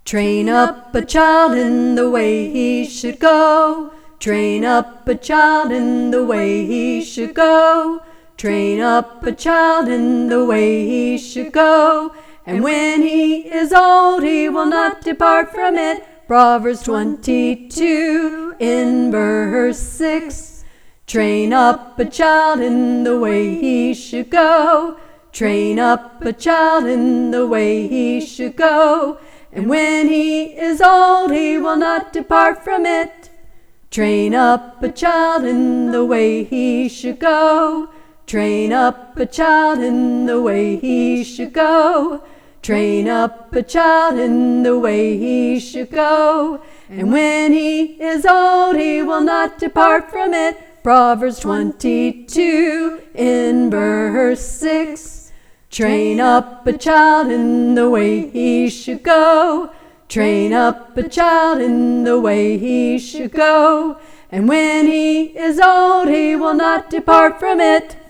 Train up a child in the way he should go. Train up a child in the way he should go. Train up a child in the way he should go. And when he is old, he will not depart from it. Proverbs 22 in verse 6. Train up a child in the way he should go. Train up a child in the way he should go. And when he is old, he will not depart from it. Train up a child in the way he should go. Train up a child in the way he should go. Train up a child in the way he should go. And when he is old, he will not depart from it. Proverbs 22 in verse 6. Train up a child in the way he should go. Train up a child in the way he should go. And when he is old, he will not depart from it.